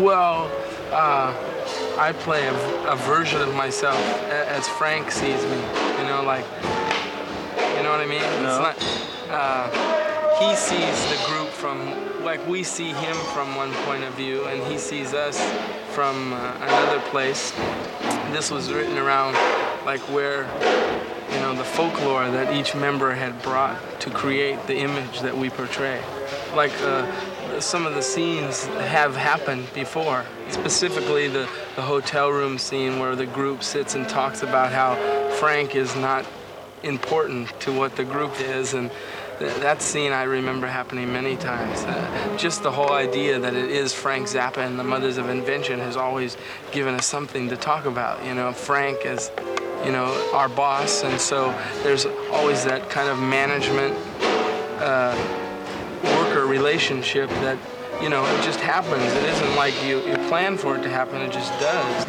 Well, I play a version of myself as Frank sees me. You know, like, you know what I mean? No. It's not, he sees the group from, like, we see him from one point of view, and he sees us from another place. This was written around, like, where, you know, the folklore that each member had brought to create the image that we portray. Like, some of the scenes have happened before. Specifically, the hotel room scene where the group sits and talks about how Frank is not important to what the group is, and that scene I remember happening many times. Just the whole idea that it is Frank Zappa and the Mothers of Invention has always given us something to talk about. You know, Frank is, you know, our boss, and so there's always that kind of management worker relationship that, you know, it just happens. It isn't like you plan for it to happen, it just does.